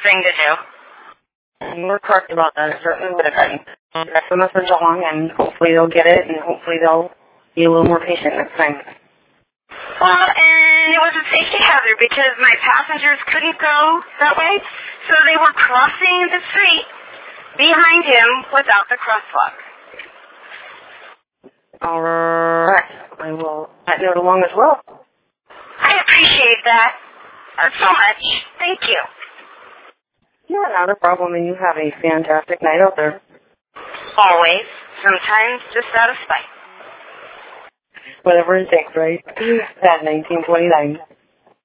thing to do. You were correct about that. It certainly would have been. Pass the message along, and hopefully they'll get it, and hopefully they'll be a little more patient next time. Well, and it was a safety hazard because my passengers couldn't go that way, so they were crossing the street behind him without the crosswalk. All right. I will add note along as well. I appreciate that so much. Thank you. Yeah, not a problem, and you have a fantastic night out there. Always. Sometimes just out of spite. Whatever it takes, right? At 1929.